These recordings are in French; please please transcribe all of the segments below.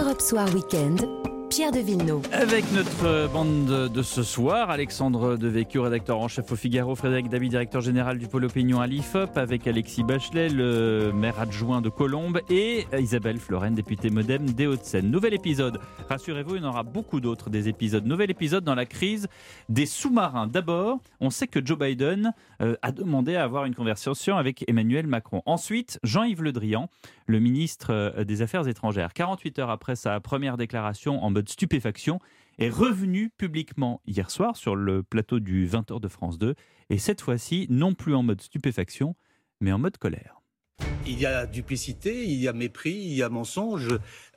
Europe Soir Weekend, Pierre de Villeneuve. Avec notre bande de ce soir, Alexandre Devecchio, rédacteur en chef au Figaro, Frédéric Dabi, directeur général du pôle opinion à l'IFOP, avec Alexis Bachelet, le maire adjoint de Colombes, et Isabelle Florennes, députée Modem des Hauts-de-Seine. Nouvel épisode, rassurez-vous, il y en aura beaucoup d'autres des épisodes. Nouvel épisode dans la crise des sous-marins. D'abord, on sait que Joe Biden a demandé à avoir une conversation avec Emmanuel Macron. Ensuite, Jean-Yves Le Drian, le ministre des Affaires étrangères, 48 heures après sa première déclaration en mode stupéfaction, est revenu publiquement hier soir sur le plateau du 20h de France 2, et cette fois-ci, non plus en mode stupéfaction, mais en mode colère. Il y a duplicité, il y a mépris, il y a mensonge. On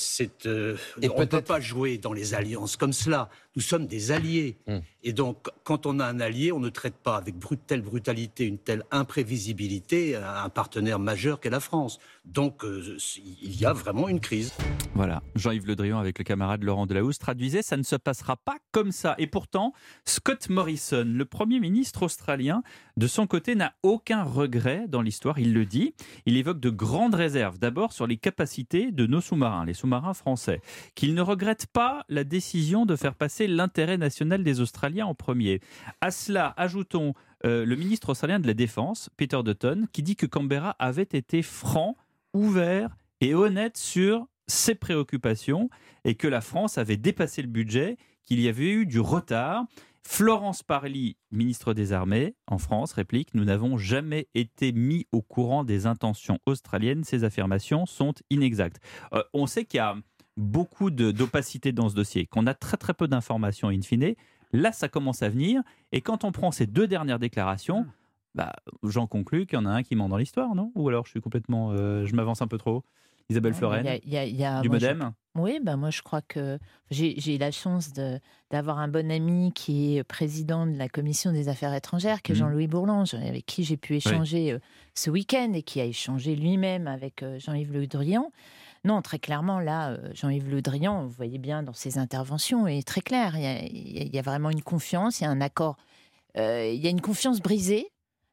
ne peut pas jouer dans les alliances comme cela. Nous sommes des alliés. Et donc, quand on a un allié, on ne traite pas avec telle brutalité, une telle imprévisibilité un partenaire majeur qu'est la France. Donc, il y a vraiment une crise. Voilà, Jean-Yves Le Drian avec le camarade Laurent Delahousse traduisait « ça ne se passera pas comme ça ». Et pourtant, Scott Morrison, le Premier ministre australien, de son côté, n'a aucun regret dans l'histoire, il le dit. Il évoque de grandes réserves, d'abord sur les capacités de nos sous-marins, les sous-marins français, qu'il ne regrette pas la décision de faire passer l'intérêt national des Australiens en premier. À cela, ajoutons le ministre australien de la Défense, Peter Dutton, qui dit que Canberra avait été franc, ouvert et honnête sur ses préoccupations et que la France avait dépassé le budget, qu'il y avait eu du retard. Florence Parly, ministre des Armées en France, réplique « Nous n'avons jamais été mis au courant des intentions australiennes. Ces affirmations sont inexactes. » On sait qu'il y a beaucoup d'opacité dans ce dossier, qu'on a très très peu d'informations in fine. Là, ça commence à venir. Et quand on prend ces deux dernières déclarations, j'en conclus qu'il y en a un qui ment dans l'histoire, non ? Ou alors je suis complètement... je m'avance un peu trop. Isabelle Florennes, du Modem. Oui, moi je crois que j'ai la chance d'avoir un bon ami qui est président de la commission des affaires étrangères, qui est Jean-Louis Bourlange, avec qui j'ai pu échanger ce week-end et qui a échangé lui-même avec Jean-Yves Le Drian. Non, très clairement, là, Jean-Yves Le Drian, vous voyez bien dans ses interventions, est très clair. Il y a vraiment une confiance, il y a un accord, il y a une confiance brisée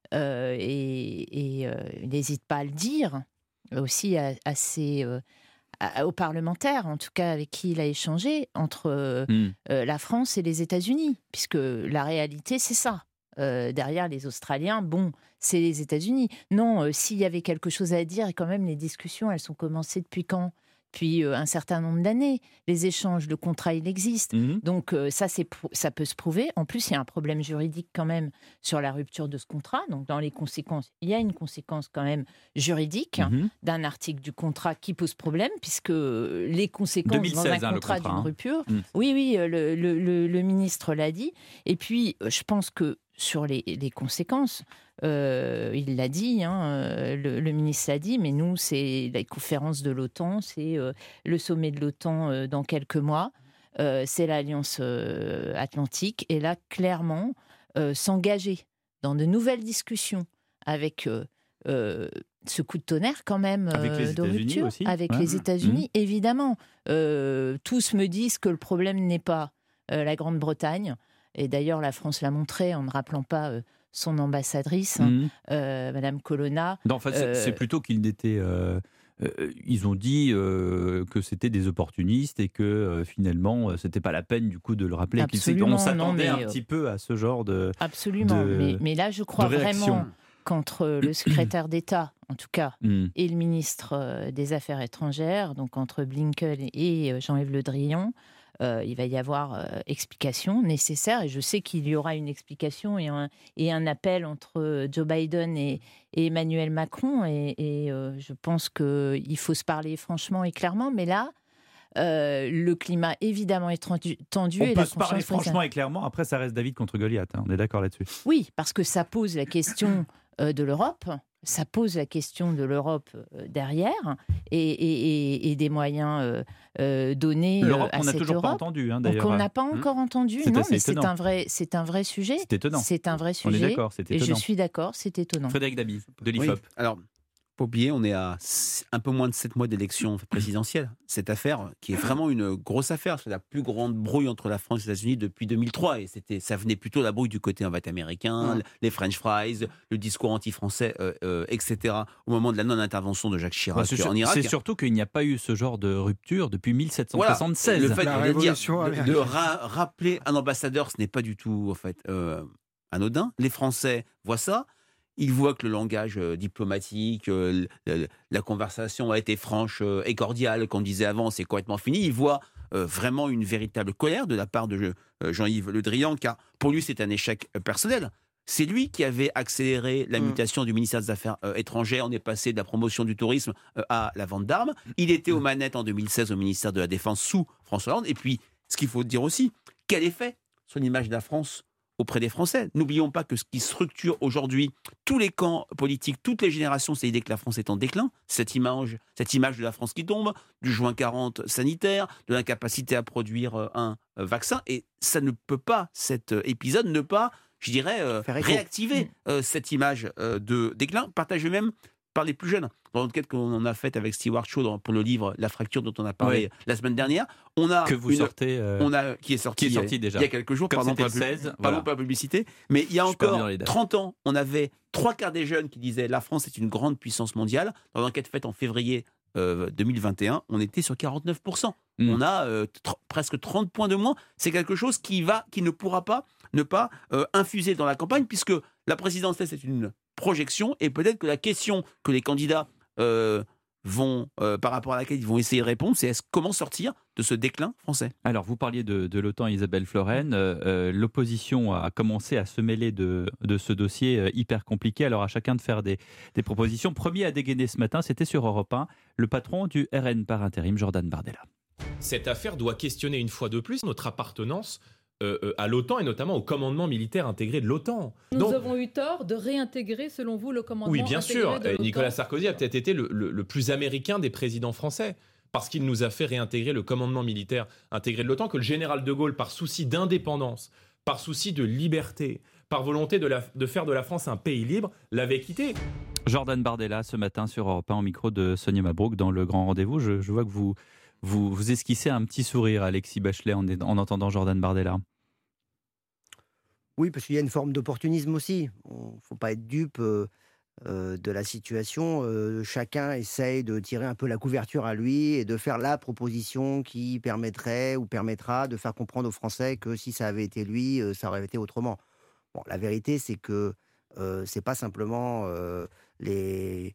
et il n'hésite pas à le dire aussi aux parlementaires, en tout cas avec qui il a échangé, entre la France et les États-Unis, puisque la réalité, c'est ça. Derrière les Australiens, c'est les États-Unis. Non, s'il y avait quelque chose à dire, et quand même, les discussions, elles sont commencées depuis quand ? Depuis un certain nombre d'années. Les échanges, le contrat, il existe. Donc ça peut se prouver. En plus, il y a un problème juridique quand même sur la rupture de ce contrat. Donc dans les conséquences, il y a une conséquence quand même juridique d'un article du contrat qui pose problème, puisque les conséquences 2016, dans un contrat d'une rupture... Oui, le ministre l'a dit. Et puis, je pense que sur les conséquences, il l'a dit, le ministre l'a dit, mais nous, c'est la conférence de l'OTAN, c'est le sommet de l'OTAN dans quelques mois, c'est l'Alliance Atlantique, et là, clairement, s'engager dans de nouvelles discussions avec ce coup de tonnerre quand même de rupture, avec les États-Unis, évidemment. Tous me disent que le problème n'est pas la Grande-Bretagne, et d'ailleurs, la France l'a montré en ne rappelant pas son ambassadrice, Madame Colonna. Non, c'est plutôt qu'ils étaient... ils ont dit que c'était des opportunistes et que finalement, c'était pas la peine du coup de le rappeler. On s'attendait un petit peu à ce genre de... Absolument, mais là, je crois vraiment qu'entre le secrétaire d'État, en tout cas, et le ministre des Affaires étrangères, donc entre Blinken et Jean-Yves Le Drian, il va y avoir explication nécessaire, et je sais qu'il y aura une explication et un appel entre Joe Biden et Emmanuel Macron, et je pense qu'il faut se parler franchement et clairement, mais là, le climat évidemment est tendu. On peut se parler franchement et clairement, après ça reste David contre Goliath, on est d'accord là-dessus. Oui, parce que ça pose la question de l'Europe. Ça pose la question de l'Europe derrière et des moyens donnés L'Europe, à cette Europe. on n'a toujours pas entendu, d'ailleurs. Donc on n'a pas encore entendu. Non, mais c'est un vrai sujet. C'est étonnant. C'est un vrai sujet. On est d'accord, c'est étonnant. Et je suis d'accord, c'est étonnant. Frédéric Dabi, de l'IFOP. Oui, alors, pas oublier, on est à un peu moins de 7 mois d'élection présidentielle. Cette affaire, qui est vraiment une grosse affaire, c'est la plus grande brouille entre la France et les États-Unis depuis 2003. Et ça venait plutôt la brouille du côté américain, les French fries, le discours anti-français, etc. Au moment de la non-intervention de Jacques Chirac en Irak. C'est surtout qu'il n'y a pas eu ce genre de rupture depuis 1776. Le fait de rappeler un ambassadeur, ce n'est pas du tout en fait, anodin. Les Français voient ça. Ils voient que le langage diplomatique, la conversation a été franche et cordiale, comme on disait avant, c'est complètement fini. Ils voient vraiment une véritable colère de la part de Jean-Yves Le Drian, car pour lui, c'est un échec personnel. C'est lui qui avait accéléré la mutation du ministère des Affaires étrangères. On est passé de la promotion du tourisme à la vente d'armes. Il était aux manettes en 2016 au ministère de la Défense sous François Hollande. Et puis, ce qu'il faut dire aussi, quel effet sur l'image de la France auprès des Français. N'oublions pas que ce qui structure aujourd'hui tous les camps politiques, toutes les générations, c'est l'idée que la France est en déclin. Cette image de la France qui tombe, du juin 40 sanitaire, de l'incapacité à produire un vaccin. Et ça ne peut pas, cet épisode, ne pas, je dirais, réactiver cette image de déclin, partagée même par les plus jeunes. Dans l'enquête qu'on a faite avec Stewart Shaw pour le livre La fracture dont on a parlé la semaine dernière, on a qui est sorti déjà il y a quelques jours, pardon pour la publicité, mais il y a encore 30 ans, on avait 3/4 des jeunes qui disaient la France est une grande puissance mondiale. Dans l'enquête faite en février 2021, on était sur 49%. On a presque 30 points de moins. C'est quelque chose qui ne pourra pas ne pas infuser dans la campagne, puisque la présidentielle, c'est une projection, et peut-être que la question que les candidats par rapport à laquelle ils vont essayer de répondre, c'est comment sortir de ce déclin français. Alors, vous parliez de l'OTAN, Isabelle Florennes. L'opposition a commencé à se mêler de ce dossier hyper compliqué. Alors, à chacun de faire des propositions. Premier à dégainer ce matin, c'était sur Europe 1, le patron du RN par intérim, Jordan Bardella. Cette affaire doit questionner une fois de plus notre appartenance à l'OTAN et notamment au commandement militaire intégré de l'OTAN. Nous avons eu tort de réintégrer, selon vous, le commandement intégré de l'OTAN. Oui, bien sûr. Nicolas Sarkozy a peut-être été le plus américain des présidents français, parce qu'il nous a fait réintégrer le commandement militaire intégré de l'OTAN, que le général de Gaulle, par souci d'indépendance, par souci de liberté, par volonté de faire de la France un pays libre, l'avait quitté. Jordan Bardella, ce matin sur Europe 1, au micro de Sonia Mabrouk, dans le Grand Rendez-vous. Je vois que vous esquissez un petit sourire, Alexis Bachelet, en entendant Jordan Bardella. Oui, parce qu'il y a une forme d'opportunisme aussi. Il ne faut pas être dupe de la situation. Chacun essaye de tirer un peu la couverture à lui et de faire la proposition qui permettrait ou permettra de faire comprendre aux Français que si ça avait été lui, ça aurait été autrement. Bon, la vérité, c'est que c'est pas simplement les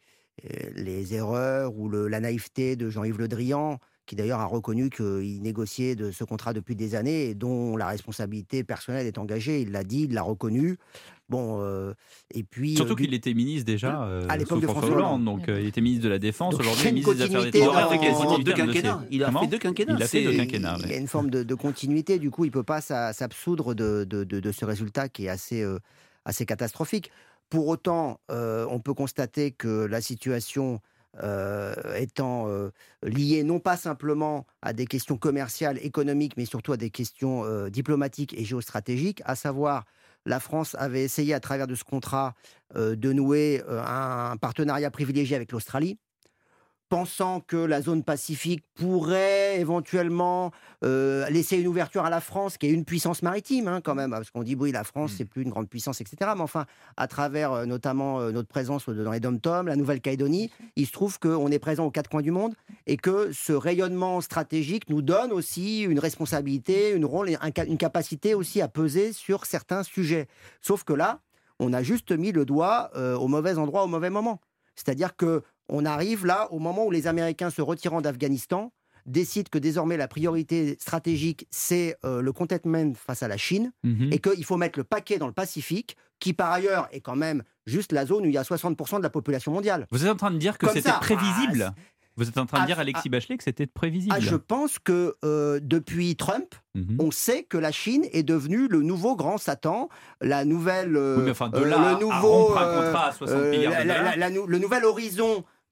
erreurs ou la naïveté de Jean-Yves Le Drian, qui d'ailleurs a reconnu qu'il négociait de ce contrat depuis des années et dont la responsabilité personnelle est engagée. Il l'a dit, il l'a reconnu. Bon, et puis surtout qu'il était ministre déjà à l'époque de François Hollande, donc il était ministre de la Défense. Donc, aujourd'hui ministre des Affaires étrangères. Il a fait deux quinquennats. Il y a une forme de continuité. Du coup, il ne peut pas s'absoudre de ce résultat qui est assez catastrophique. Pour autant, on peut constater que la situation étant liée non pas simplement à des questions commerciales, économiques, mais surtout à des questions diplomatiques et géostratégiques, à savoir la France avait essayé à travers de ce contrat de nouer un partenariat privilégié avec l'Australie, pensant que la zone Pacifique pourrait éventuellement laisser une ouverture à la France, qui est une puissance maritime quand même, parce qu'on dit oui, la France c'est plus une grande puissance, etc. Mais enfin, à travers notamment notre présence dans les Dom-Tom, la Nouvelle-Calédonie, il se trouve qu'on est présent aux 4 coins du monde et que ce rayonnement stratégique nous donne aussi une responsabilité, une capacité aussi à peser sur certains sujets. Sauf que là, on a juste mis le doigt au mauvais endroit, au mauvais moment. C'est-à-dire qu'on arrive là, au moment où les Américains, se retirant d'Afghanistan, décident que désormais la priorité stratégique, c'est le containment face à la Chine, et qu'il faut mettre le paquet dans le Pacifique, qui par ailleurs est quand même juste la zone où il y a 60% de la population mondiale. Vous êtes en train de dire que c'était prévisible ? Vous êtes en train de dire, Alexis Bachelet, que c'était prévisible ? Je pense que depuis Trump, on sait que la Chine est devenue le nouveau grand Satan, la nouvelle, oui, mais enfin, de là le nouveau, à rompre un contrat à 60 milliards de dollars. Le nouvel horizon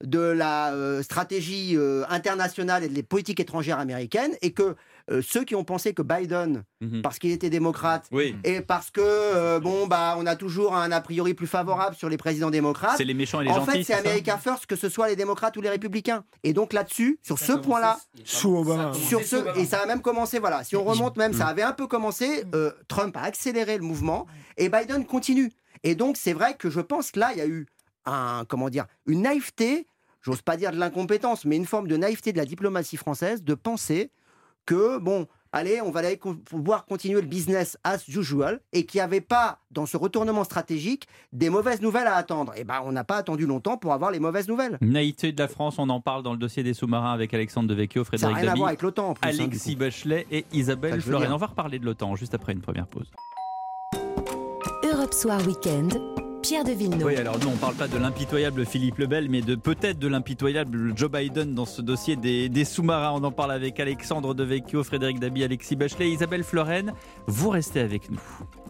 de la stratégie internationale et de la politique étrangère américaine, et que ceux qui ont pensé que Biden, parce qu'il était démocrate, et parce que on a toujours un a priori plus favorable sur les présidents démocrates, c'est les méchants et les en gentils, fait c'est America First, que ce soit les démocrates ou les républicains. Et donc là-dessus, sur ce point-là, sous Obama, et ça a même commencé, voilà, si on remonte même, ça avait un peu commencé, Trump a accéléré le mouvement et Biden continue. Et donc c'est vrai que je pense que là il y a eu une naïveté, j'ose pas dire de l'incompétence, mais une forme de naïveté de la diplomatie française de penser que, allez, on va pouvoir continuer le business as usual, et qu'il n'y avait pas, dans ce retournement stratégique, des mauvaises nouvelles à attendre. Et on n'a pas attendu longtemps pour avoir les mauvaises nouvelles. Naïveté de la France, on en parle dans le dossier des sous-marins avec Alexandre Devecchio, Frédéric Dabi, ça n'a rien à voir avec l'OTAN, en plus, Alexis Bachelet et Isabelle Florennes. On va reparler de l'OTAN juste après une première pause. Europe Soir Weekend, Pierre de Villeneuve. Oui, alors nous, on ne parle pas de l'impitoyable Philippe le Bel, mais peut-être de l'impitoyable Joe Biden dans ce dossier des sous-marins. On en parle avec Alexandre Devecchio, Frédéric Dabi, Alexis Bachelet, Isabelle Florennes. Vous restez avec nous.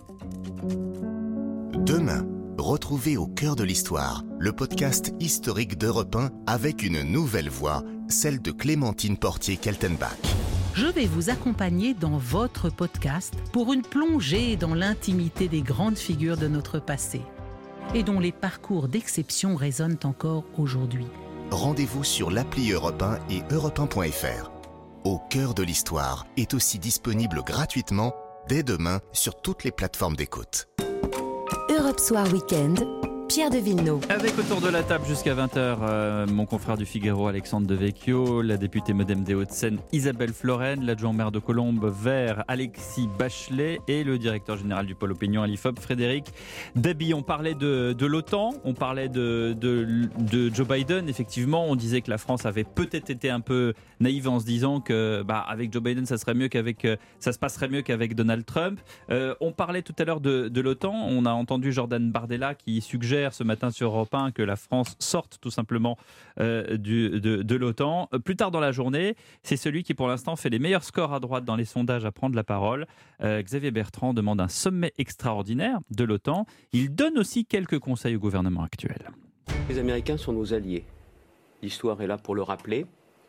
Demain, retrouvez Au cœur de l'histoire, le podcast historique d'Europe 1 avec une nouvelle voix, celle de Clémentine Portier-Keltenbach. Je vais vous accompagner dans votre podcast pour une plongée dans l'intimité des grandes figures de notre passé et dont les parcours d'exception résonnent encore aujourd'hui. Rendez-vous sur l'appli Europe 1 et europe1.fr. Au cœur de l'histoire est aussi disponible gratuitement dès demain sur toutes les plateformes d'écoute. Europe Soir Weekend, Pierre de Villeneuve. Avec autour de la table jusqu'à 20h, mon confrère du Figaro Alexandre Devecchio, la députée Modem des Hauts-de-Seine Isabelle Florennes, l'adjoint maire de Colombes Vert Alexis Bachelet et le directeur général du pôle opinion à l'IFOP Frédéric Dabi. On parlait de l'OTAN, on parlait de Joe Biden. Effectivement, on disait que la France avait peut-être été un peu naïve en se disant que avec Joe Biden ça se passerait mieux qu'avec Donald Trump. On parlait tout à l'heure de l'OTAN. On a entendu Jordan Bardella qui suggère ce matin sur Europe 1 que la France sorte tout simplement de l'OTAN. Plus tard dans la journée, c'est celui qui pour l'instant fait les meilleurs scores à droite dans les sondages à prendre la parole. Xavier Bertrand demande un sommet extraordinaire de l'OTAN. Il donne aussi quelques conseils au gouvernement actuel. Les Américains sont nos alliés. L'histoire est là pour le rappeler.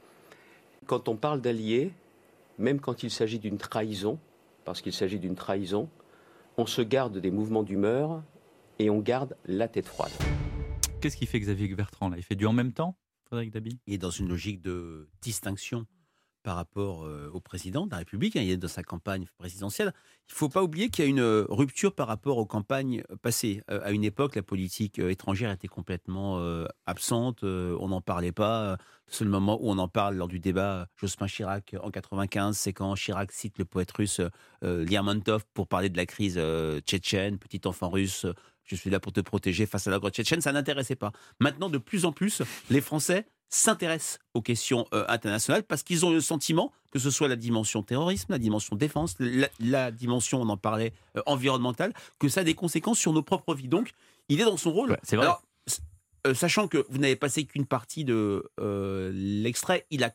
Quand on parle d'alliés, même quand il s'agit d'une trahison, parce qu'il s'agit d'une trahison, on se garde des mouvements d'humeur et on garde la tête froide. Qu'est-ce qu'il fait Xavier Bertrand là ? Il fait du en même temps, Frédéric Dabi ? Il est dans une logique de distinction par rapport au président de la République. Il est dans sa campagne présidentielle. Il ne faut pas oublier qu'il y a une rupture par rapport aux campagnes passées. À une époque, la politique étrangère était complètement absente. On n'en parlait pas. Le seul moment où on en parle lors du débat Jospin-Chirac en 95, c'est quand Chirac cite le poète russe Lermontov pour parler de la crise tchétchène, petit enfant russe. Je suis là pour te protéger face à la grotte tchétchène. Ça n'intéressait pas. Maintenant, de plus en plus, les Français s'intéressent aux questions internationales parce qu'ils ont le sentiment que ce soit la dimension terrorisme, la dimension défense, la dimension, on en parlait, environnementale, que ça a des conséquences sur nos propres vies. Donc, il est dans son rôle. Ouais, c'est vrai. Alors, sachant que vous n'avez passé qu'une partie de l'extrait, il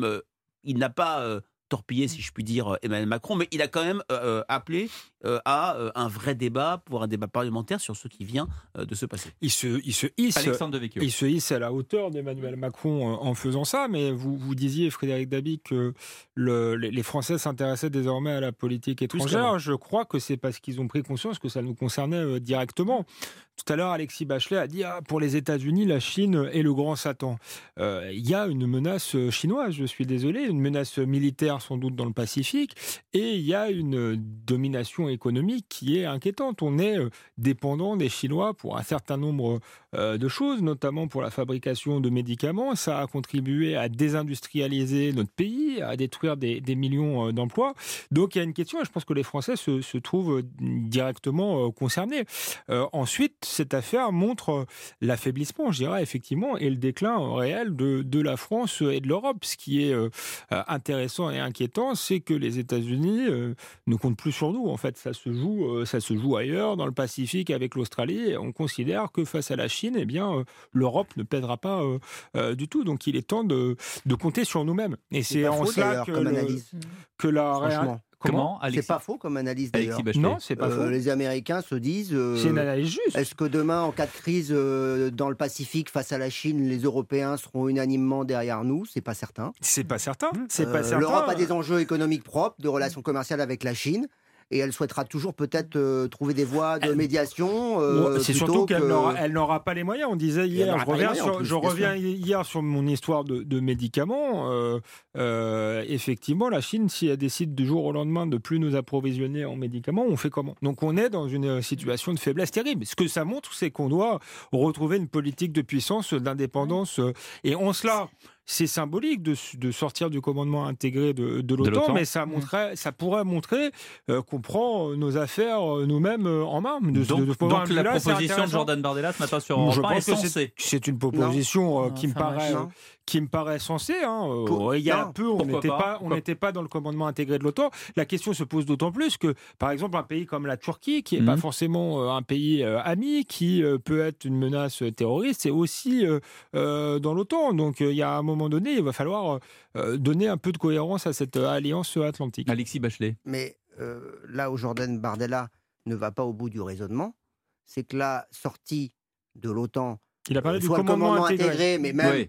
n'a pas torpillé, si je puis dire, Emmanuel Macron, mais il a quand même appelé à un vrai débat, pour un débat parlementaire sur ce qui vient de se passer. Il se hisse à la hauteur d'Emmanuel Macron en faisant ça, mais vous disiez, Frédéric Dabi, que les Français s'intéressaient désormais à la politique étrangère. Je crois que c'est parce qu'ils ont pris conscience que ça nous concernait directement. Tout à l'heure, Alexis Bachelet a dit pour les États-Unis, la Chine est le grand Satan. Il y a une menace chinoise, je suis désolé, une menace militaire sans doute dans le Pacifique, et il y a une domination économique qui est inquiétante. On est dépendant des Chinois pour un certain nombre de choses, notamment pour la fabrication de médicaments. Ça a contribué à désindustrialiser notre pays, à détruire des millions d'emplois. Donc il y a une question, et je pense que les Français se trouvent directement concernés. Ensuite, cette affaire montre l'affaiblissement, je dirais, effectivement, et le déclin réel de la France et de l'Europe. Ce qui est intéressant et inquiétant, c'est que les États-Unis ne comptent plus sur nous. En fait, ça se joue ailleurs, dans le Pacifique, avec l'Australie. Et on considère que face à la Chine, eh bien, l'Europe ne pèsera pas du tout. Donc, il est temps de compter sur nous-mêmes. Et c'est en cela Comment, C'est pas faux comme analyse d'ailleurs. Non, c'est pas faux. Les Américains se disent... c'est une analyse juste. Est-ce que demain, en cas de crise dans le Pacifique face à la Chine, les Européens seront unanimement derrière nous ? C'est pas certain. C'est pas certain. C'est pas certain. L'Europe a des enjeux économiques propres, de relations commerciales avec la Chine. Et elle souhaitera toujours peut-être trouver des voies de médiation. C'est surtout qu'elle n'aura pas les moyens. On disait hier, je reviens hier sur mon histoire de médicaments. Effectivement, la Chine, si elle décide du jour au lendemain de plus nous approvisionner en médicaments, on fait comment ? Donc on est dans une situation de faiblesse terrible. Ce que ça montre, c'est qu'on doit retrouver une politique de puissance, d'indépendance. Et en cela... C'est symbolique de sortir du commandement intégré de l'OTAN, mais ça pourrait montrer qu'on prend nos affaires nous-mêmes en main. Donc la proposition de Jordan Bardella ce matin sur Europe 1 est sensée. C'est une proposition qui me paraît sensée. Il y a un peu, on n'était pas dans le commandement intégré de l'OTAN. La question se pose d'autant plus que, par exemple, un pays comme la Turquie, qui n'est pas forcément un pays ami, qui peut être une menace terroriste, c'est aussi dans l'OTAN. Donc il y a un moment donné, il va falloir donner un peu de cohérence à cette alliance atlantique. Alexis Bachelet. Mais là où Jordan Bardella ne va pas au bout du raisonnement, c'est que la sortie de l'OTAN, il a parlé du commandement intégré, mais même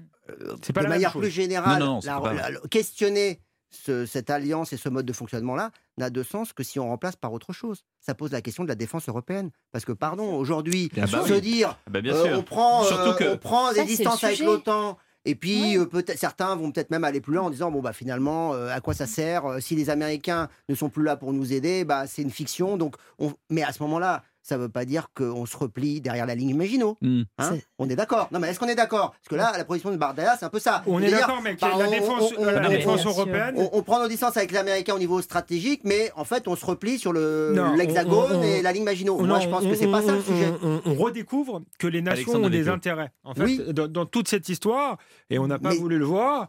de manière plus générale, questionner cette alliance et ce mode de fonctionnement-là n'a de sens que si on remplace par autre chose. Ça pose la question de la défense européenne. Parce que, pardon, aujourd'hui, se dire on prend des distances avec l'OTAN, et puis peut-être certains vont peut-être même aller plus loin en disant finalement, à quoi ça sert si les Américains ne sont plus là pour nous aider, c'est une fiction. Donc mais à ce moment-là, ça ne veut pas dire qu'on se replie derrière la ligne Maginot. On est d'accord. Non, mais est-ce qu'on est d'accord ? Parce que là, la position de Bardella, c'est un peu ça. On est d'accord, mec. La défense européenne. On prend nos distances avec les Américains au niveau stratégique, mais en fait, on se replie sur l'hexagone et la ligne Maginot. Moi, je pense que c'est pas ça le sujet. On redécouvre que les nations ont des intérêts. En fait, dans toute cette histoire, et on n'a pas voulu le voir.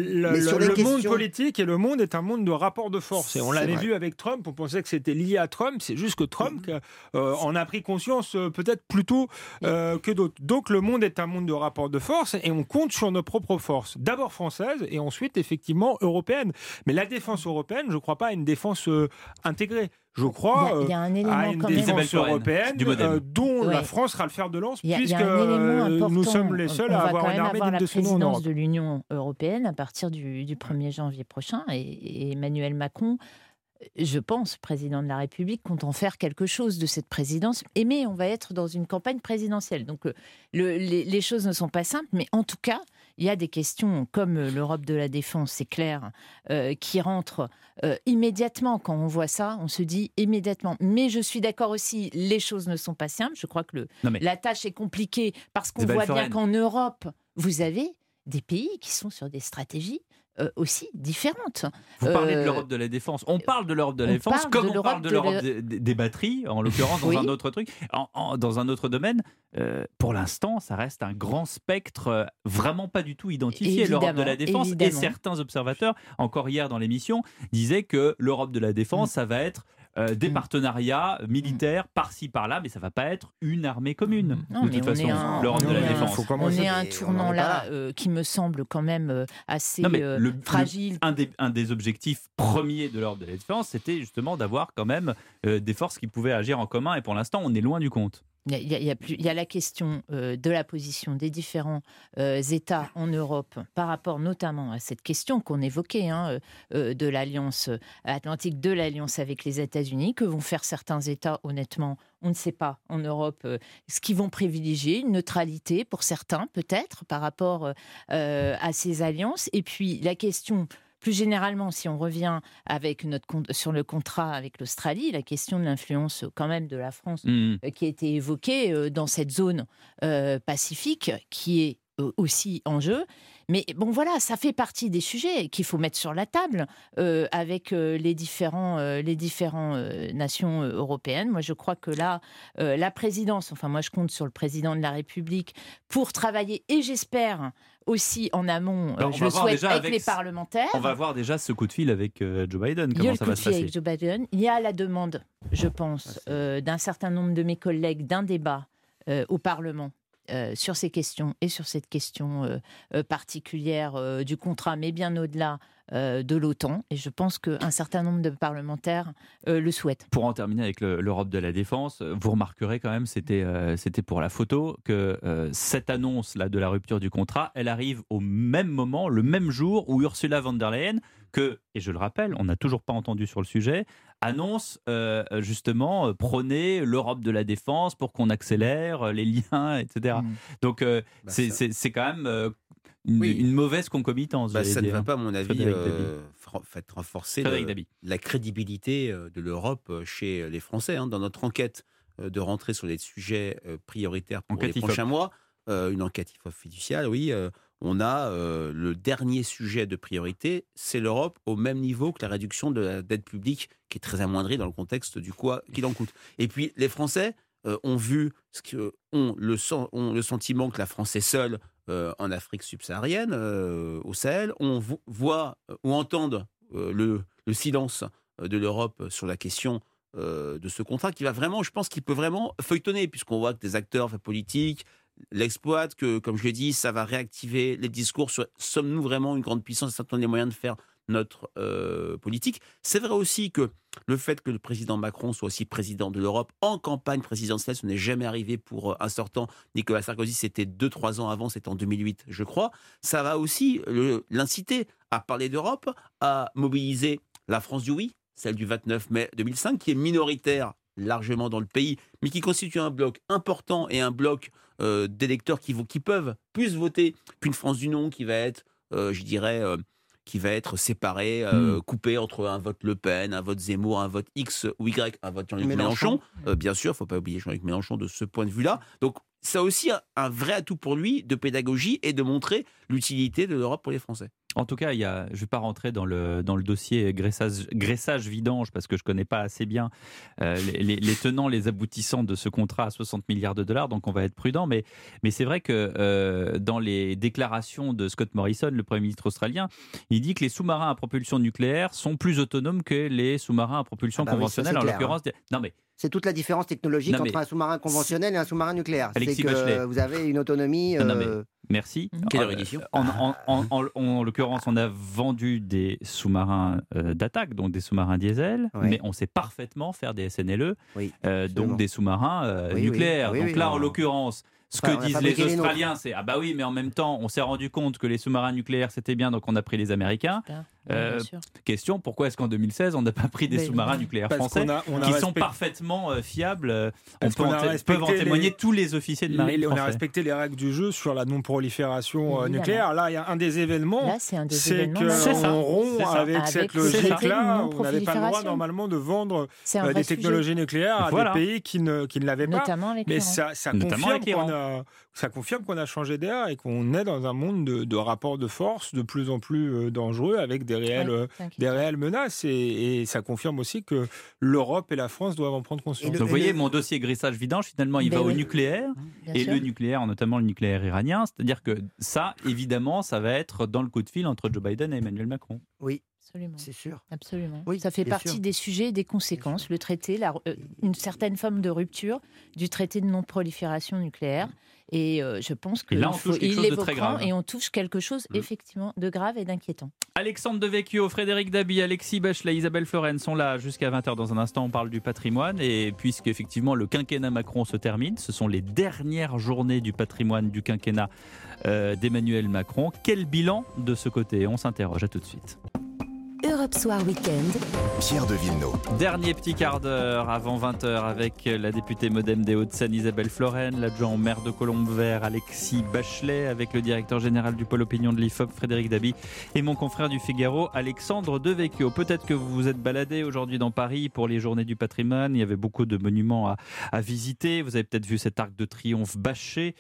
Le monde politique et le monde est un monde de rapport de force. Et on l'avait vu avec Trump, on pensait que c'était lié à Trump, c'est juste que Trump en a pris conscience peut-être plus tôt que d'autres. Donc le monde est un monde de rapport de force et on compte sur nos propres forces, d'abord françaises et ensuite effectivement européennes. Mais la défense européenne, je ne crois pas à une défense intégrée. Je crois à une défense européenne dont la France sera le fer de lance, puisque nous sommes les seuls à avoir une armée digne de ce nom en Europe. On va quand même avoir la présidence de l'Union européenne à partir du 1er janvier prochain, et Emmanuel Macron, je pense, président de la République, compte en faire quelque chose de cette présidence. Mais on va être dans une campagne présidentielle. Donc les choses ne sont pas simples, mais en tout cas, il y a des questions comme l'Europe de la défense, c'est clair, qui rentrent immédiatement. Quand on voit ça, on se dit immédiatement. Mais je suis d'accord aussi, les choses ne sont pas simples. Je crois que la tâche est compliquée parce qu'on voit bien qu'en Europe, vous avez des pays qui sont sur des stratégies aussi différentes. Vous parlez de l'Europe de la défense. On parle de l'Europe de la défense comme on parle de l'Europe des batteries, en l'occurrence dans un autre truc, dans un autre domaine. Pour l'instant, ça reste un grand spectre vraiment pas du tout identifié, l'Europe de la défense. Et certains observateurs, encore hier dans l'émission, disaient que l'Europe de la défense, ça va être des partenariats militaires par-ci par-là, mais ça ne va pas être une armée commune. Non, de toute façon, l'Europe de la défense. On est à un tournant là qui me semble quand même assez fragile. Un des objectifs premiers de l'Europe de la défense, c'était justement d'avoir quand même des forces qui pouvaient agir en commun, et pour l'instant, on est loin du compte. Il y a la question de la position des différents États en Europe par rapport notamment à cette question qu'on évoquait de l'Alliance Atlantique, de l'Alliance avec les États-Unis. Que vont faire certains États, honnêtement, on ne sait pas en Europe ce qu'ils vont privilégier, une neutralité pour certains peut-être par rapport à ces alliances. Et puis la question... Plus généralement, si on revient sur le contrat avec l'Australie, la question de l'influence quand même de la France qui a été évoquée dans cette zone pacifique qui est aussi en jeu. Mais bon, voilà, ça fait partie des sujets qu'il faut mettre sur la table avec les différents nations européennes. Moi, je crois que là, la présidence, moi, je compte sur le président de la République pour travailler, et j'espère aussi en amont, je le souhaite, avec les parlementaires. On va voir déjà ce coup de fil avec Joe Biden, comment ça va se passer. Avec Joe Biden. Il y a la demande, je pense, d'un certain nombre de mes collègues d'un débat au Parlement sur ces questions et sur cette question particulière du contrat, mais bien au-delà de l'OTAN. Et je pense qu'un certain nombre de parlementaires le souhaitent. Pour en terminer avec l'Europe de la défense, vous remarquerez quand même, c'était pour la photo, que cette annonce-là de la rupture du contrat, elle arrive au même moment, le même jour où Ursula von der Leyen, et je le rappelle, on n'a toujours pas entendu sur le sujet, annonce justement prôner l'Europe de la défense pour qu'on accélère les liens, etc. Donc c'est quand même une mauvaise concomitance. Ça ne va pas, à mon avis, renforcer la crédibilité de l'Europe chez les Français. Dans notre enquête de rentrée sur les sujets prioritaires pour les prochains mois, une enquête fiduciale, on a le dernier sujet de priorité, c'est l'Europe au même niveau que la réduction de la dette publique, qui est très amoindrie dans le contexte du quoi qu'il en coûte. Et puis les Français ont le sentiment que la France est seule en Afrique subsaharienne, au Sahel. On voit ou entendent le silence de l'Europe sur la question de ce contrat qui va vraiment, je pense qu'il peut vraiment feuilletonner, puisqu'on voit que des acteurs politiques l'exploitent, que, comme je l'ai dit, ça va réactiver les discours sur sommes-nous vraiment une grande puissance, ça donne les moyens de faire notre politique. C'est vrai aussi que le fait que le président Macron soit aussi président de l'Europe en campagne présidentielle, ce n'est jamais arrivé pour un sortant. Nicolas Sarkozy, c'était 2-3 ans avant, c'était en 2008, je crois. Ça va aussi l'inciter à parler d'Europe, à mobiliser la France du oui, celle du 29 mai 2005, qui est minoritaire largement dans le pays, mais qui constitue un bloc important et un bloc d'électeurs qui peuvent plus voter qu'une France du non qui va être, qui va être séparée, coupée entre un vote Le Pen, un vote Zemmour, un vote X ou Y, un vote Jean-Luc Mélenchon. Bien sûr, il ne faut pas oublier Jean-Luc Mélenchon de ce point de vue-là. Donc, ça a aussi un vrai atout pour lui de pédagogie et de montrer l'utilité de l'Europe pour les Français. En tout cas, je ne vais pas rentrer dans le dossier graissage-vidange parce que je ne connais pas assez bien les tenants, les aboutissants de ce contrat à 60 milliards de dollars, donc on va être prudent. Mais c'est vrai que dans les déclarations de Scott Morrison, le Premier ministre australien, il dit que les sous-marins à propulsion nucléaire sont plus autonomes que les sous-marins à propulsion conventionnelle, en l'occurrence. Non, mais c'est toute la différence technologique entre un sous-marin conventionnel et un sous-marin nucléaire. C'est que vous avez une autonomie... Merci. Quelle érudition. En l'occurrence, on a vendu des sous-marins d'attaque, donc des sous-marins diesel, mais on sait parfaitement faire des SNLE, donc des sous-marins nucléaires. Donc là, en l'occurrence, ce que disent les Australiens, c'est ah bah oui, mais en même temps, on s'est rendu compte que les sous-marins nucléaires c'était bien, donc on a pris les Américains. Question, pourquoi est-ce qu'en 2016 on n'a pas pris des sous-marins nucléaires français qui sont parfaitement fiables? Peuvent en témoigner tous les officiers de marine français. On a respecté les règles du jeu sur la non-prolifération nucléaire. Là, il y a un des événements, c'est qu'on rompt avec cette logique-là. On n'avait pas le droit normalement de vendre des technologies nucléaires à des pays qui ne l'avaient pas. Mais ça confirme qu'on a changé d'air et qu'on est dans un monde de rapports de force de plus en plus dangereux avec des réelles menaces. Et ça confirme aussi que l'Europe et la France doivent en prendre conscience. Donc vous voyez, mon dossier graissage-vidange, finalement, il va au nucléaire. Et le nucléaire, notamment le nucléaire iranien. C'est-à-dire que ça, évidemment, ça va être dans le coup de fil entre Joe Biden et Emmanuel Macron. Oui. Absolument. C'est sûr. Absolument. Oui, ça fait partie des sujets et des conséquences. Le traité, une certaine forme de rupture du traité de non-prolifération nucléaire. Et je pense qu'il l'évoquera et on touche quelque chose effectivement de grave et d'inquiétant. Alexandre Devecchio, Frédéric Dabi, Alexis Bachelet, Isabelle Florennes sont là jusqu'à 20h. Dans un instant, on parle du patrimoine. Et puisqu'effectivement le quinquennat Macron se termine, ce sont les dernières journées du patrimoine du quinquennat d'Emmanuel Macron. Quel bilan de ce côté? On s'interroge, à tout de suite. Europe Soir Weekend. Pierre de Villeneuve. Dernier petit quart d'heure avant 20h avec la députée Modem des Hauts-de-Seine Isabelle Florennes, l'adjoint au maire de Colombe-Vert Alexis Bachelet, avec le directeur général du pôle opinion de l'IFOP Frédéric Dabi et mon confrère du Figaro Alexandre Devecchio. Peut-être que vous vous êtes baladé aujourd'hui dans Paris pour les journées du patrimoine. Il y avait beaucoup de monuments à visiter. Vous avez peut-être vu cet arc de triomphe bâché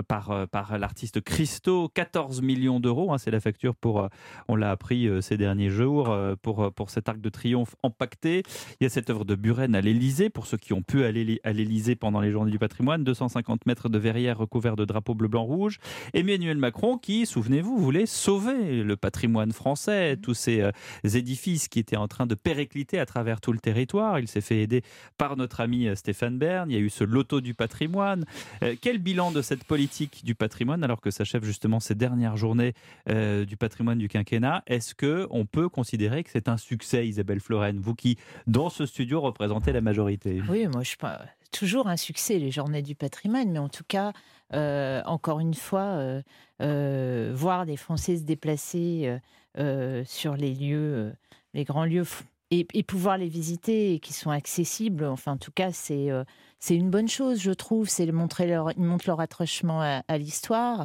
par l'artiste Christo. 14 millions d'euros, c'est la facture pour, on l'a appris ces derniers jours. jour pour cet arc de triomphe empaqueté. Il y a cette œuvre de Buren à l'Élysée, pour ceux qui ont pu aller à l'Élysée pendant les Journées du patrimoine, 250 mètres de verrière recouverts de drapeaux bleu, blanc, rouge. Emmanuel Macron qui, souvenez-vous, voulait sauver le patrimoine français, tous ces édifices qui étaient en train de péricliter à travers tout le territoire. Il s'est fait aider par notre ami Stéphane Bern. Il y a eu ce loto du patrimoine. Quel bilan de cette politique du patrimoine alors que s'achèvent justement ces dernières journées du patrimoine du quinquennat? Est-ce qu'on peut considérer que c'est un succès, Isabelle Florennes, vous qui, dans ce studio, représentez la majorité? Oui, moi je pense toujours un succès, les Journées du patrimoine, mais en tout cas, encore une fois, voir des Français se déplacer sur les lieux, les grands lieux, et pouvoir les visiter et qui sont accessibles, enfin en tout cas c'est une bonne chose, je trouve. Ils montrent leur attachement à l'histoire,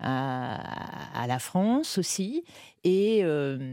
à la France aussi, et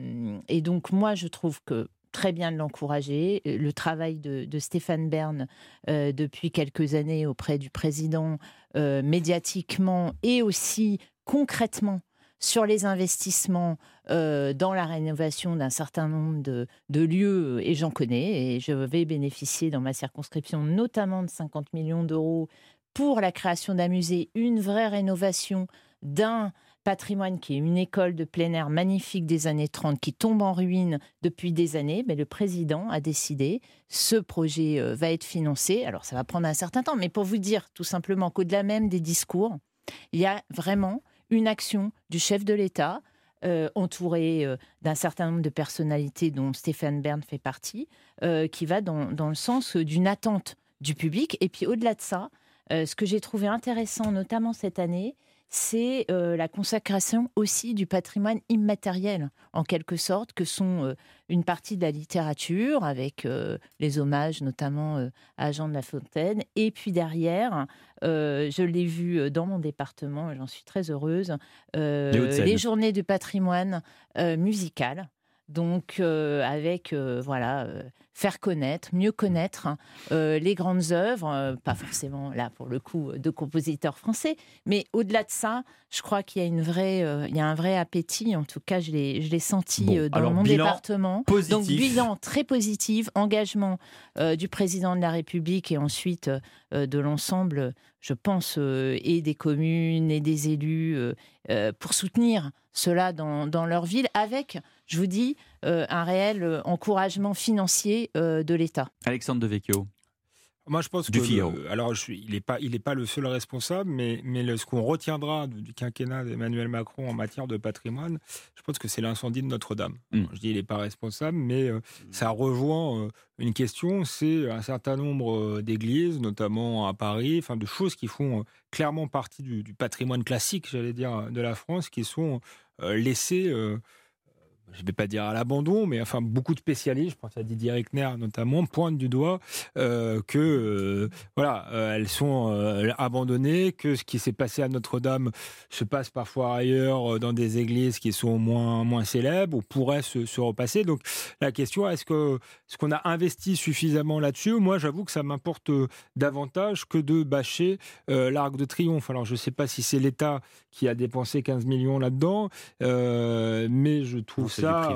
donc moi je trouve que très bien de l'encourager. Le travail de Stéphane Bern depuis quelques années auprès du président, médiatiquement et aussi concrètement sur les investissements dans la rénovation d'un certain nombre de lieux, et j'en connais, et je vais bénéficier dans ma circonscription notamment de 50 millions d'euros pour la création d'un musée, une vraie rénovation d'un patrimoine qui est une école de plein air magnifique des années 30 qui tombe en ruine depuis des années. Mais le président a décidé, ce projet va être financé. Alors ça va prendre un certain temps, mais pour vous dire tout simplement qu'au-delà même des discours, il y a vraiment une action du chef de l'État, entouré d'un certain nombre de personnalités dont Stéphane Bern fait partie, qui va dans le sens d'une attente du public. Et puis au-delà de ça, ce que j'ai trouvé intéressant, notamment cette année, c'est la consacration aussi du patrimoine immatériel, en quelque sorte, que sont une partie de la littérature, avec les hommages notamment à Jean de La Fontaine, et puis derrière, je l'ai vu dans mon département, et j'en suis très heureuse, les Journées du patrimoine musical. Donc, avec, faire connaître, mieux connaître les grandes œuvres, pas forcément, là, pour le coup, de compositeurs français, mais au-delà de ça, je crois qu'il y a un vrai appétit, en tout cas, je l'ai senti dans mon département. Positif. Donc, bilan très positif, engagement du président de la République et ensuite de l'ensemble, je pense, et des communes et des élus, pour soutenir cela dans leur ville, avec, je vous dis, un réel encouragement financier de l'État. Alexandre Devecchio. Moi, je pense que il n'est pas le seul responsable, mais ce qu'on retiendra du quinquennat d'Emmanuel Macron en matière de patrimoine, je pense que c'est l'incendie de Notre-Dame. Je dis il n'est pas responsable, mais ça rejoint une question, c'est un certain nombre d'églises, notamment à Paris, enfin de choses qui font clairement partie du patrimoine classique, j'allais dire, de la France, qui sont laissées... je ne vais pas dire à l'abandon, mais enfin beaucoup de spécialistes, je pense à Didier Reckner notamment, pointent du doigt que elles sont abandonnées, que ce qui s'est passé à Notre-Dame se passe parfois ailleurs dans des églises qui sont moins célèbres ou pourraient se repasser. Donc la question, est-ce qu'on a investi suffisamment là-dessus? Moi, j'avoue que ça m'importe davantage que de bâcher l'Arc de Triomphe. Alors je ne sais pas si c'est l'État qui a dépensé 15 millions là-dedans, mais je trouve ça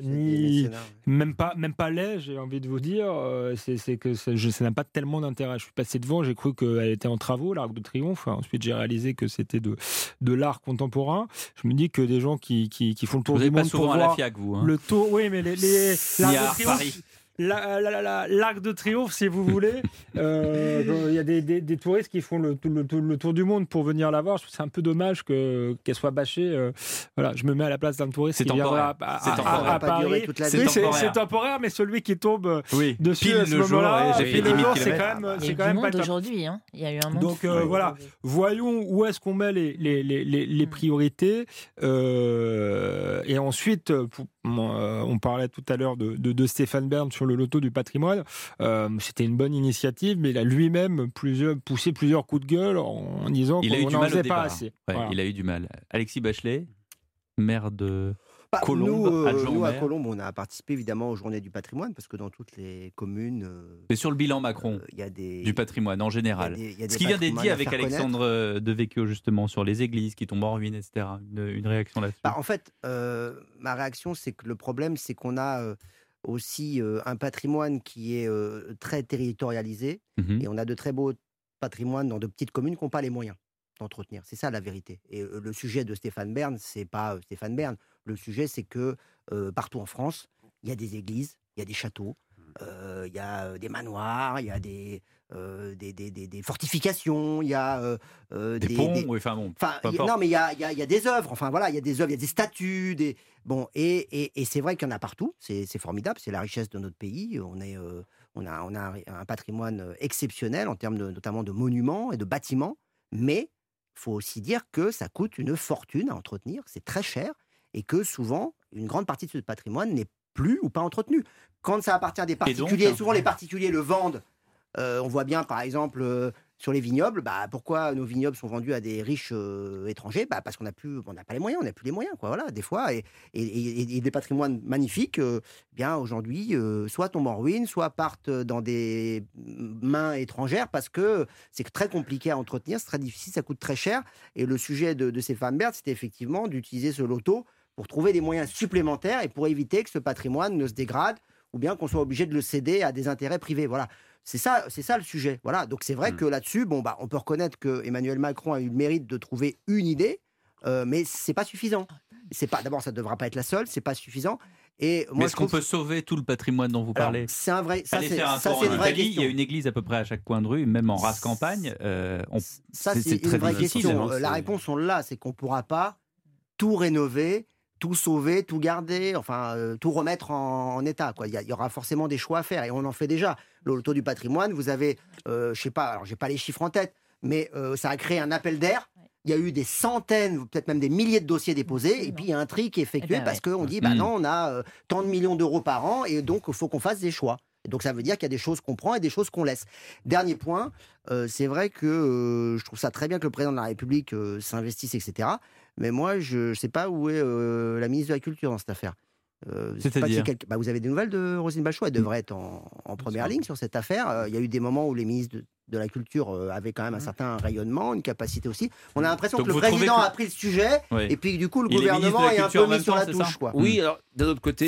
même pas laid, j'ai envie de vous dire. C'est que ça n'a pas tellement d'intérêt. Je suis passé devant, j'ai cru qu'elle était en travaux, l'Arc de Triomphe. Ensuite, j'ai réalisé que c'était de l'art contemporain. Je me dis que des gens qui font le tour du monde pour voir à la FIAC, vous, hein. Le tour, oui, mais l'Arc de Triomphe. L'Arc de Triomphe, si vous voulez, il y a des touristes qui font le tour du monde pour venir la voir. Je trouve que c'est un peu dommage qu'elle soit bâchée. Je me mets à la place d'un touriste qui vient à Paris. C'est temporaire, mais celui qui tombe dessus à ce moment-là, c'est quand même pas top. Aujourd'hui, hein. Il y a eu un monde. Donc voyons où est-ce qu'on met les priorités. Et ensuite, on parlait tout à l'heure de Stéphane Bern sur le loto du patrimoine. C'était une bonne initiative, mais il a lui-même poussé plusieurs coups de gueule en disant qu'on n'en faisait pas assez. Il a eu du mal. Alexis Bachelet, maire de... Nous, à Colombes, on a participé évidemment aux Journées du patrimoine, parce que dans toutes les communes... Et sur le bilan Macron du patrimoine en général. Ce qui vient d'être dit avec Alexandre Devecchio, justement, sur les églises qui tombent en ruine, etc. Une réaction là-dessus. En fait, ma réaction, c'est que le problème, c'est qu'on a aussi un patrimoine qui est très territorialisé, et on a de très beaux patrimoines dans de petites communes qui n'ont pas les moyens d'entretenir. C'est ça la vérité. Et le sujet de Stéphane Bern, c'est pas Stéphane Bern. Le sujet, c'est que partout en France, il y a des églises, il y a des châteaux, il y a des manoirs, il y a des fortifications, il y a des ponts, oui, enfin bon. Non, mais il y a des œuvres. Enfin voilà, il y a des œuvres, il y a des statues, bon, et c'est vrai qu'il y en a partout. C'est formidable, c'est la richesse de notre pays. On a un patrimoine exceptionnel en termes notamment de monuments et de bâtiments, mais il faut aussi dire que ça coûte une fortune à entretenir, c'est très cher, et que souvent, une grande partie de ce patrimoine n'est plus ou pas entretenu. Quand ça appartient à des particuliers, souvent les particuliers le vendent. On voit bien, par exemple, sur les vignobles, pourquoi nos vignobles sont vendus à des riches étrangers, parce qu'on n'a pas les moyens, on n'a plus les moyens, quoi, voilà, des fois, et des patrimoines magnifiques, bien aujourd'hui, soit tombent en ruine, soit partent dans des mains étrangères, parce que c'est très compliqué à entretenir, c'est très difficile, ça coûte très cher, et le sujet de Stéphane Bern, c'était effectivement d'utiliser ce loto pour trouver des moyens supplémentaires et pour éviter que ce patrimoine ne se dégrade, ou bien qu'on soit obligé de le céder à des intérêts privés, voilà. C'est ça le sujet. Voilà. Donc c'est vrai que là-dessus, on peut reconnaître que Emmanuel Macron a eu le mérite de trouver une idée, mais c'est pas suffisant. D'abord, ça ne devra pas être la seule, c'est pas suffisant. Et moi, mais est-ce qu'on peut sauver tout le patrimoine dont vous parlez ? C'est un vrai. Allez faire un tour en Italie, il y a une église à peu près à chaque coin de rue, même en race campagne. C'est une vraie question. La réponse, on l'a, c'est qu'on ne pourra pas tout rénover, tout sauver, tout garder, tout remettre en état, quoi. Il y aura forcément des choix à faire, et on en fait déjà. Le loto du patrimoine, vous avez, je sais pas, alors j'ai pas les chiffres en tête, mais ça a créé un appel d'air. Il y a eu des centaines, peut-être même des milliers de dossiers déposés, et puis il y a un tri qui est effectué parce qu'on dit, non, on a tant de millions d'euros par an, et donc il faut qu'on fasse des choix. Et donc ça veut dire qu'il y a des choses qu'on prend et des choses qu'on laisse. Dernier point, c'est vrai que je trouve ça très bien que le président de la République s'investisse, etc. Mais moi, je ne sais pas où est la ministre de la Culture dans cette affaire. C'est-à-dire vous avez des nouvelles de Roselyne Bachelot? Elle devrait être en première ligne sur cette affaire. Il y a eu des moments où les ministres de la Culture avaient quand même un certain rayonnement, une capacité aussi. On a l'impression que le président a pris le sujet, et puis du coup le gouvernement est un peu mis sur la touche, quoi. Oui, alors d'un autre côté,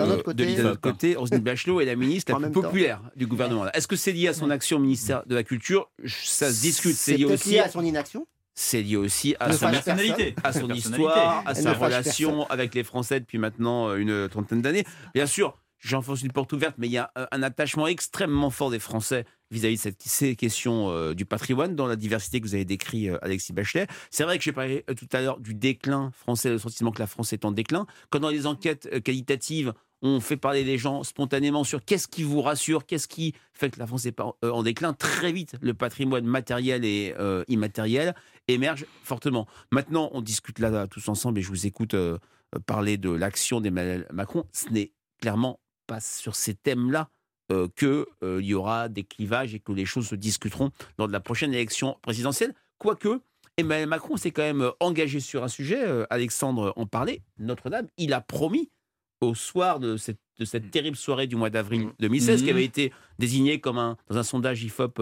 Roselyne Bachelot est la ministre la plus populaire du gouvernement. Est-ce que c'est lié à son action au ministère de la Culture? Ça se discute. C'est lié aussi à son inaction. C'est lié aussi à son personnalité, à son histoire, à sa relation avec les Français depuis maintenant une trentaine d'années. Bien sûr, j'enfonce une porte ouverte, mais il y a un attachement extrêmement fort des Français vis-à-vis de ces questions du patrimoine, dans la diversité que vous avez décrit, Alexis Bachelet. C'est vrai que j'ai parlé tout à l'heure du déclin français, le sentiment que la France est en déclin. Quand dans les enquêtes qualitatives, on fait parler les gens spontanément sur qu'est-ce qui vous rassure, qu'est-ce qui fait que la France est en déclin, très vite, le patrimoine matériel et immatériel émerge fortement. Maintenant, on discute là tous ensemble, et je vous écoute parler de l'action d'Emmanuel Macron. Ce n'est clairement pas sur ces thèmes-là qu'il y aura des clivages et que les choses se discuteront lors de la prochaine élection présidentielle. Quoique, Emmanuel Macron s'est quand même engagé sur un sujet, Alexandre en parlait, Notre-Dame. Il a promis au soir de cette terrible soirée du mois d'avril 2016, qui avait été désigné comme dans un sondage IFOP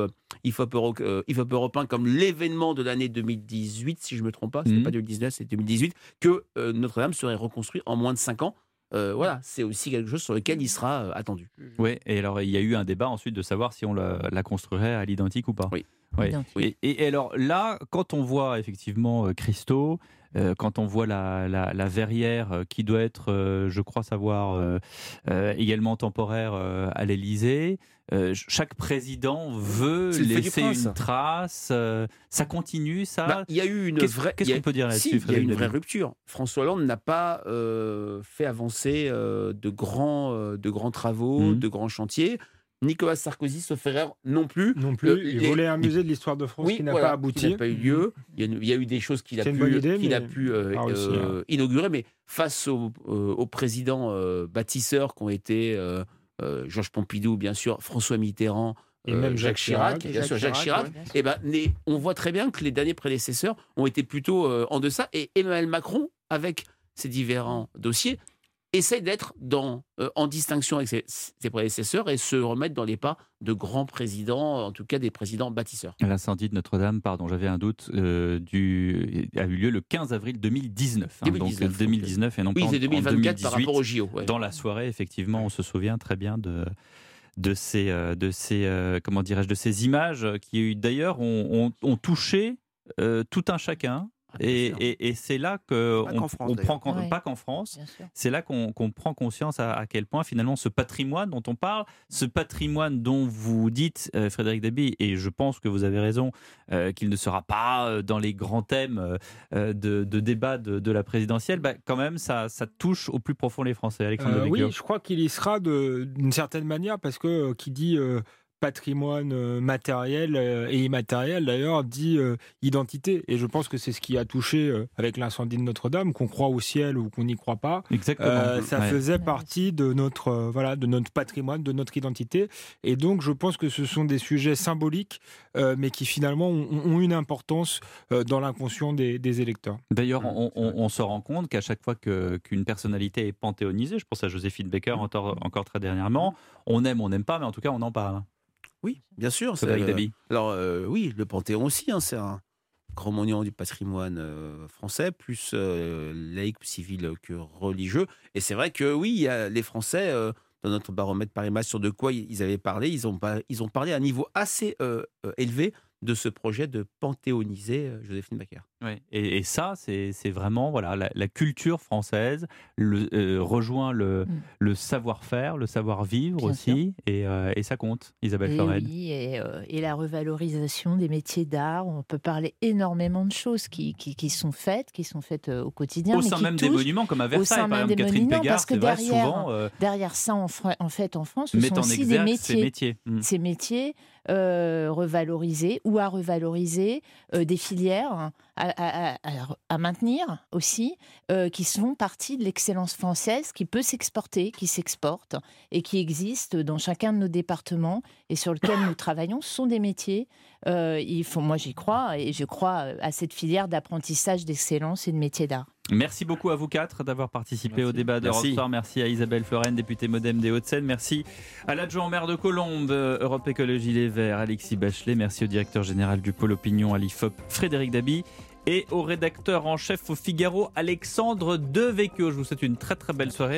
européen comme l'événement de l'année 2018, si je ne me trompe pas, ce n'est pas 2019, c'est 2018, que Notre-Dame serait reconstruite en moins de 5 ans. Voilà, c'est aussi quelque chose sur lequel il sera attendu. Oui, et alors il y a eu un débat ensuite de savoir si on la construirait à l'identique ou pas. Oui. Oui. Et alors là, quand on voit effectivement Christo, quand on voit la verrière qui doit être, je crois savoir, également temporaire à l'Élysée, chaque président veut laisser une trace. Ça continue, ça. Il y a eu une vraie. Qu'est-ce qu'on peut dire là-dessus? Il y a eu une vraie rupture. François Hollande n'a pas fait avancer de grands travaux, de grands chantiers. Nicolas Sarkozy, sauf erreur, non plus. Il voulait un musée de l'histoire de France qui n'a pas abouti. Qui n'a pas eu lieu. Il y a eu des choses qu'il a pu inaugurer, mais face aux présidents bâtisseurs qui ont été Georges Pompidou, bien sûr, François Mitterrand, et même Jacques Chirac, on voit très bien que les derniers prédécesseurs ont été plutôt en deçà. Et Emmanuel Macron, avec ces différents dossiers, essaye d'être en distinction avec ses prédécesseurs et se remettre dans les pas de grands présidents, en tout cas des présidents bâtisseurs. L'incendie de Notre-Dame, j'avais un doute, a eu lieu le 15 avril 2019. 2019 donc 2019 et non pas en 2024 2018. par rapport au JO. Ouais. Dans la soirée, effectivement, on se souvient très bien de ces images qui d'ailleurs ont touché tout un chacun. Et c'est là qu'on prend, pas qu'en France, c'est là qu'on prend conscience à quel point finalement ce patrimoine dont on parle, ce patrimoine dont vous dites, Frédéric Dabi, et je pense que vous avez raison, qu'il ne sera pas dans les grands thèmes de débat de la présidentielle, quand même ça touche au plus profond les Français. Alexandre Devecchio. Oui, je crois qu'il y sera d'une certaine manière, parce que qui dit patrimoine matériel et immatériel d'ailleurs dit identité, et je pense que c'est ce qui a touché avec l'incendie de Notre-Dame, qu'on croit au ciel ou qu'on n'y croit pas. Exactement. Ça faisait partie de notre patrimoine, de notre identité, et donc je pense que ce sont des sujets symboliques mais qui finalement ont une importance dans l'inconscient des électeurs. D'ailleurs, on se rend compte qu'à chaque fois qu'une personnalité est panthéonisée, je pense à Joséphine Baker encore très dernièrement, on aime, on n'aime pas, mais en tout cas on en parle. Oui, bien sûr. Alors oui, le Panthéon aussi, c'est un grand monument du patrimoine français, plus laïque, civil que religieux. Et c'est vrai que oui, les Français, dans notre baromètre Paris Match, sur de quoi ils avaient parlé, ils ont parlé à un niveau assez élevé de ce projet de panthéoniser Joséphine Baker. Oui. Et ça, c'est vraiment la culture française rejoint le savoir-faire, le savoir-vivre bien aussi, et ça compte, Isabelle Floren. Oui, et la revalorisation des métiers d'art. On peut parler énormément de choses qui sont faites au quotidien. Au sein même des monuments, comme à Versailles, par exemple, Catherine Pégard, parce que derrière ça, en France, ce sont aussi des métiers. Ces métiers revalorisés ou à revaloriser, des filières à maintenir aussi, qui sont partie de l'excellence française, qui peut s'exporter, qui s'exporte et qui existe dans chacun de nos départements et sur lesquels nous travaillons. Ce sont des métiers. Moi, j'y crois, et je crois à cette filière d'apprentissage d'excellence et de métiers d'art. Merci beaucoup à vous quatre d'avoir participé au débat d'Europe Soir. Merci à Isabelle Floren, députée Modem des Hauts-de-Seine. Merci à l'adjoint au maire de Colombes, Europe Écologie Les Verts, Alexis Bachelet. Merci au directeur général du pôle opinion à l'IFOP, Frédéric Dabi. Et au rédacteur en chef au Figaro, Alexandre Devecchio. Je vous souhaite une très très belle soirée.